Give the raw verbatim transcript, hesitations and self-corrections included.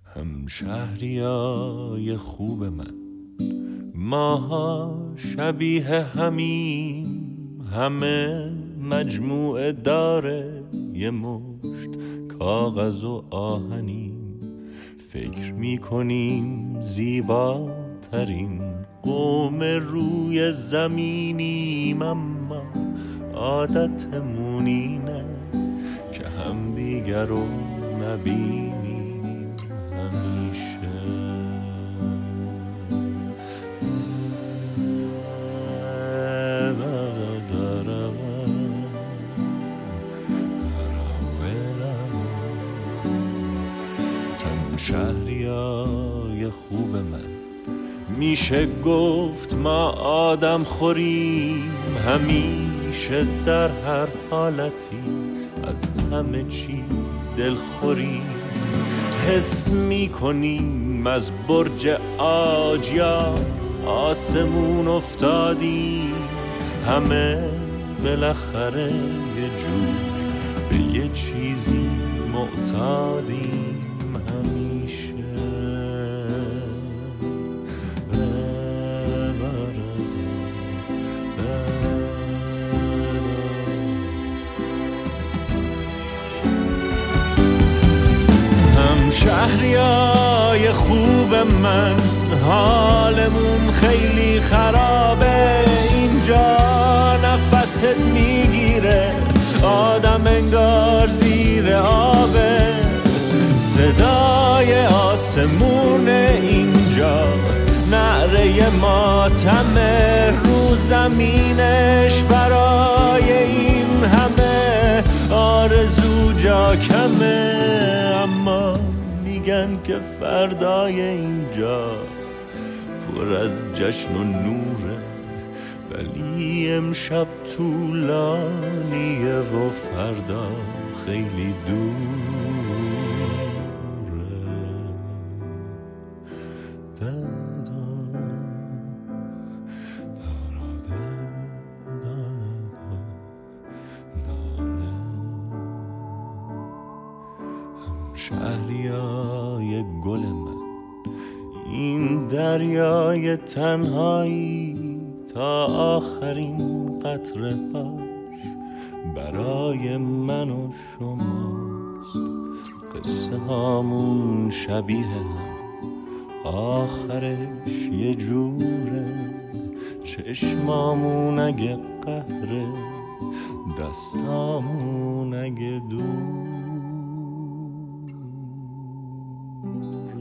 همشهریای خوب من، ماها شبیه همین، همه مجموعه داره یه مشت کاغذ و آهنیم. فکر میکنیم زیباترین قوم روی زمینیم، اما عادتمون اینه که هم دیگر رو نبینیم همیشه. شهریای خوب من، میشه گفت ما آدم خوریم، همیشه در هر حالتی از همه چی دل خوریم. حس میکنیم از برج عاج یا آسمون افتادیم، همه بالاخره یه جور به یه چیزی معتادیم. شهریای خوب من، حالمون خیلی خرابه اینجا، نفست میگیره آدم انگار زیر آبه. صدای آسمون اینجا نعره ماتمه، رو زمینش برای این همه آرزو جا کمه. اما میگن که فردای اینجا پر از جشن و نوره، ولی امشب طولانیه و فردا خیلی دوره. شهریای گل من، این دریای تنهایی تا آخرین قطره باش برای من و شماست. قصه هامون شبیه هم، آخرش یه جوره، چشمامون اگه قهره، دستامون اگه دور.